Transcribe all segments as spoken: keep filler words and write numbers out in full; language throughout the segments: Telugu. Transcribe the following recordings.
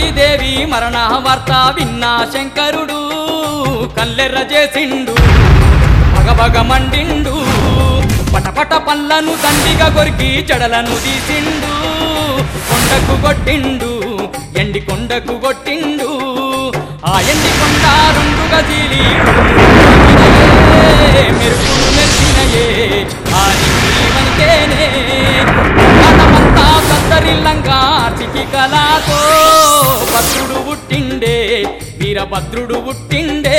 సతీదేవి మరణ వార్త విన్నా శంకరుడు కల్లెర్ర చేసిండు భగభగ మండిండు పటపట పళ్ళను దండిగా కొరికి చెడలను తీసిండు కొండకు కొట్టిండు ఎండి కొండకు కొట్టిండు ఆ ఎండి కొండ రెండుగా చీలి మెరుపులు మెరిసినయే ఆదివనికేనే పటమంతా కత్తరిల్లంగా చికి కళతో భద్రుడు పుట్టిండే వీరభద్రుడు పుట్టిండే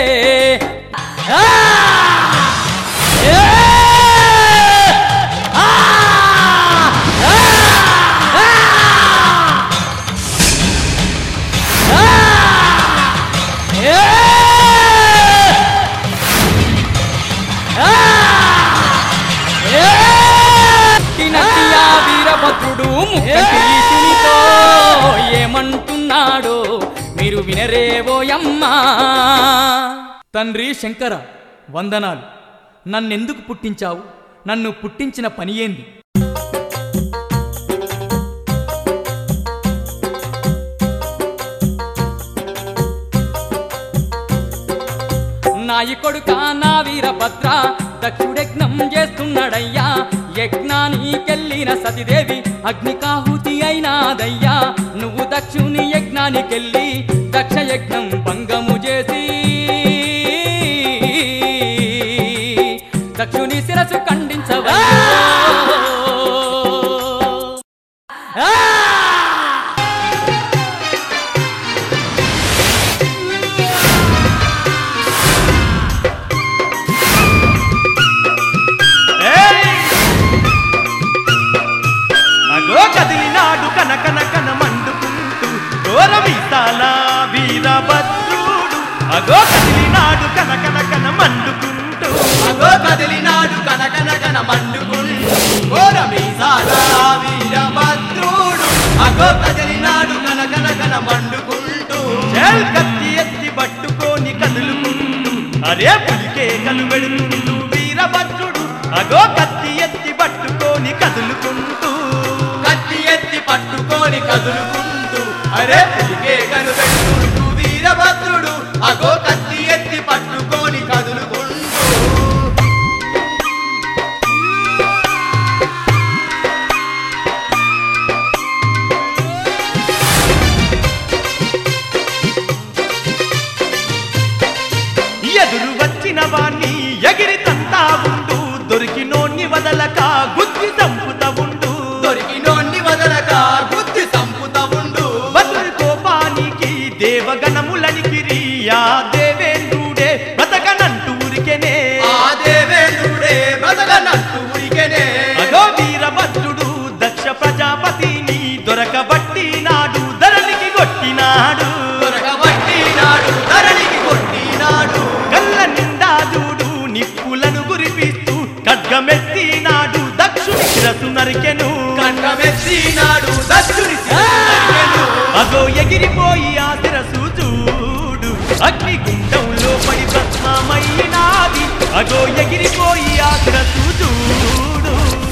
వీరభద్రుడు ముఖంతో ఏమంటున్నాడో మీరు వినరేవోయమ్మా. తండ్రి శంకర వందనాలు. నన్నెందుకు పుట్టించావు? నన్ను పుట్టించిన పని ఏంది? నాయి కొడుక నా వీరభద్ర దక్షుడయజ్ఞం చేస్తున్నాడయ్యా. యజ్ఞానికెళ్ళిన సతీదేవి అగ్నికాహుతి అయినాదయ్యా. నువ్వు దక్షుని యజ్ఞానికెళ్ళి దక్ష యజ్ఞం భంగము చేసి దక్షుని శిరసు ఖండించవా. కదిలినాడు కనకన కన మండుకుంటూ ఘోరమీసాల వీరభద్రుడు. అగో కదిలినాడు కనకన కన మండుకుంటూ అగో కదిలినాడు కనకన కన మండుకుంటూ ఘోరమీసాల వీరభద్రుడు. అగో కదిలినాడు కనకన కన మండుకుంటూ చేల్ కత్తి ఎత్తి పట్టుకొని కదులుకుంటూ అరే పులికే కలు వెడుకుంటూ వీరభద్రుడు. అగో కత్తి ఎత్తి పట్టుకొని కదులుకుంటూ కత్తి ఎత్తి పట్టుకొని కదులుకుంటూ అరే పులికే కలు పెట్టుకుంటూ వీరభద్రుడు. అగో కత్తి ఎత్తి పట్టుకొని కదులుకుంటూ ఎదురు వచ్చిన వాణ్ణి ఎగిరి తంతా ఉండు దొరికినోన్ని వదలక గుద్ది చంపుతా ఉండు దొరికినోన్ని వదలక గుద్ది చంపుతా ఉండు. భద్రుడి కోపానికి దేవగణములనికిరి ఆ దేవేంద్రుడే బ్రతకనంటూ ఉరికెనే ఆ దేవేంద్రుడే బ్రతకనంటూ ఉరికెనే. అగో వీరభద్రుడు దక్ష ప్రజాపతిని దొరకబట్టినాడు ధరణికి కొట్టినాడు దొరకబట్టినాడు ధరణికి కొట్టినాడు. కళ్ళ నిండా చూడు నిప్పులను గురిపిస్తూ ఖడ్గమెత్తినాడు దక్షుని శిరసు నరికెను ఖడ్గమెత్తినాడు దక్షుని శిరసు నరికెను. అగో ఎగిరిపోయి ఆ శిరసు చూడు అగ్నిగుండంలో పడి భస్మమైనాది. అగో ఎగిరిపోయి ఆ శిరసు చూడు.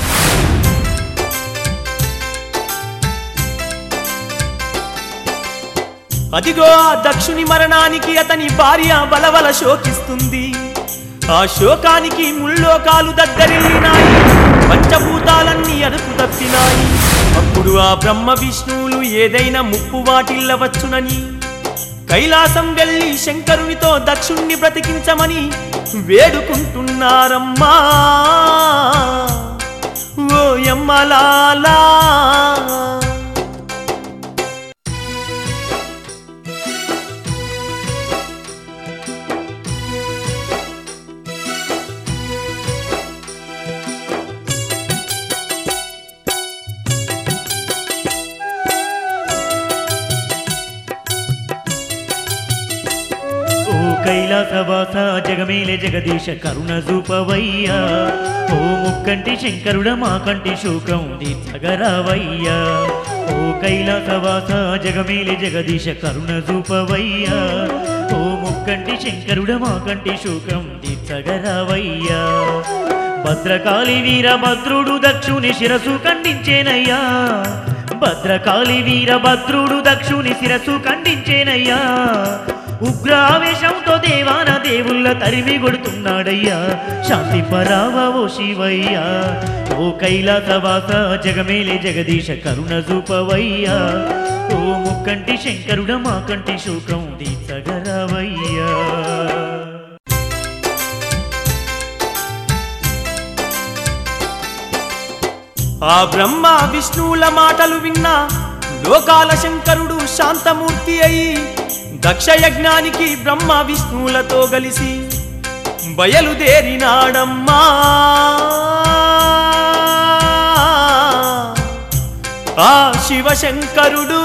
అదిగో ఆ దక్షుని మరణానికి అతని భార్య బలవల శోకిస్తుంది. ఆ శోకానికి ముల్లోకాలు దగ్గరిల్లినాయి, పంచభూతాలన్నీ అదుపు తప్పినాయి. అప్పుడు ఆ బ్రహ్మ విష్ణువులు ఏదైనా ముప్పు వాటిల్లవచ్చునని కైలాసం వెళ్ళి శంకరునితో దక్షుణ్ణి బ్రతికించమని వేడుకుంటున్నారమ్మా. ఓ యమ్మలాలా కైలాసవాస జగమేలే జగదీశ కరుణ చూపవయ్యా. ఓ ముక్కంటి శంకరుడ మా కంటి శోకం తీర్చగరావయ్యా. ఓ కైలాసవాస జగమేలే జగదీశ కరుణ చూపవయ్యా. ఓ ముక్కంటి శంకరుడ మా కంటి శోకం తీర్చగరావయ్యా. భద్రకాళి వీరభద్రుడు దక్షుని శిరసు ఖండించేనయ్యా. భద్రకాళి వీరభద్రుడు దక్షుని శిరస్సు ఖండించేనయ్యా ఉగ్రావేశంతో దేవాన దేవుళ్ళ తరిమి కొడుతున్నాడయ్యా శాంతి పరావ ఓ శివయ్యా ఓ కైలాసవాస జగమేలే జగదీశ కరుణ చూపవయ్యా ఓ ముక్కంటి శంకరుడ మా కంటి శోకం తీర్చగరావయ్యా ఆ బ్రహ్మ విష్ణువుల మాటలు విన్నా లోకాల శంకరుడు శాంతమూర్తి అయి దక్ష యజ్ఞానికి బ్రహ్మ విష్ణువులతో కలిసి బయలుదేరినాడమ్మా ఆ శివశంకరుడు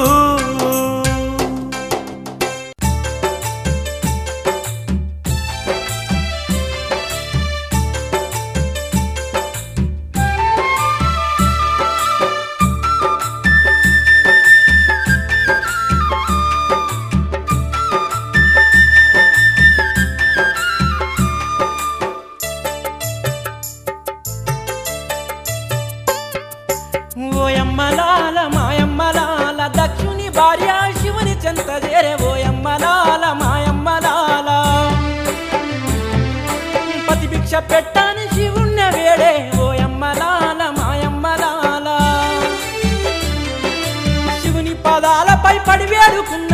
ఓయమ్మలాల మాయమ్మలాల దక్షుని భార్య శివుని చెంత చేరే ఓయమ్మలాల మాయమ్మలాల ప్రతిభిక్ష పెట్టని శివుణ్ణ వేడే ఓయమ్మలాల మాయమ్మలాల శివుని పదాలపై పడి వేడుకున్న